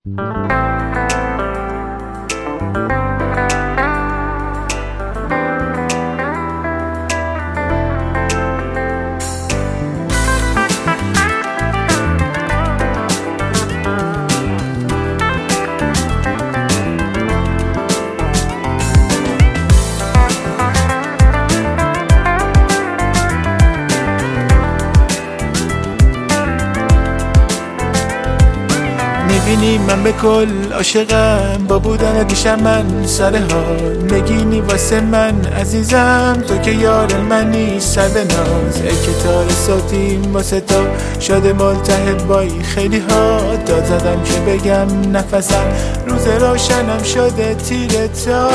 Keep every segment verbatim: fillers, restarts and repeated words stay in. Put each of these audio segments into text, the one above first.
میبینی من به کل عاشقم، با بودن دیشب من سر حال نگینی واسه من عزیزم، تو که یار منی سر به ناز. ای که تار صوتیم واسه تو شده ملتهب بایی خیلی ها، داد زدم که بگم نفسم روز روشنم شده تیر تا.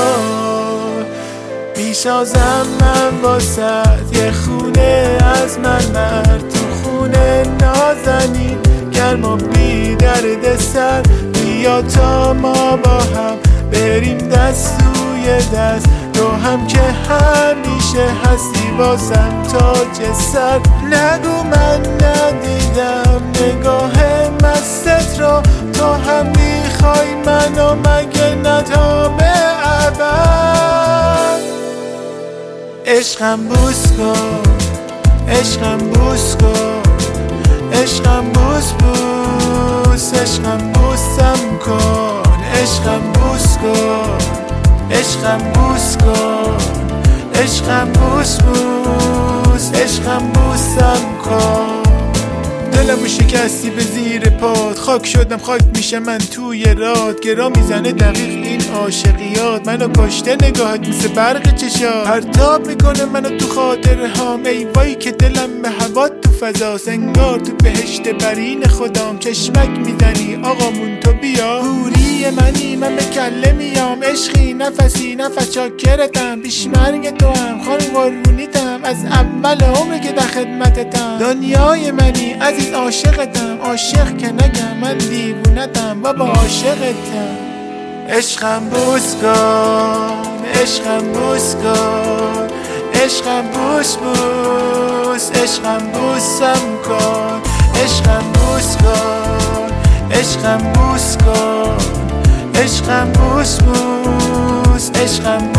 میسازم من واسه یه خونه از مرمر، تو خونه نازنین گرم و بی درد سر. بیا تا ما با هم بریم دست توی دست، تو هم که همیشه هستی واسم تاج سر. نگو من ندیدم نگاه مستت رو، تو هم میخوای منو مگه نه تا به ابد. عشقم بوس کن، عشقم بوس کن، عشقم بوس بوس، عشقم بوسم کن، عشقم بوس کن، عشقم بوس کن، عشقم بوس بوس، عشقم بوسم کن. دلمو شکستی به زیر پات، خاک شدم خاک میشه من توی رات. گرا میزنه دقیق این عاشقیات، منو کشته نگاهت مثل برق چشات. پرتاب میکنه منو تو خاطره هام، ای وای که دلم به هوا تو فضاست. انگار تو بهشت برین خدام، چشمک میزنی آقامون تو بیا. حوری منی من به کله میام، عشقی نفسی نفس چاکرتم، بیش مرگ تو هم خانم قربونیتم، از اول عمر که در خدمتتم. دنیای منی عزیز عاشقتم، عاشق که نگم من دیوونتم بابا عاشقتم. عشقم بوس کن، عشقم بوس کن، عشقم بوس بوس، عشقم بوسم کن، عشقم بوس کن، عشقم بوس کن، عشقم بوس بوس، عشقم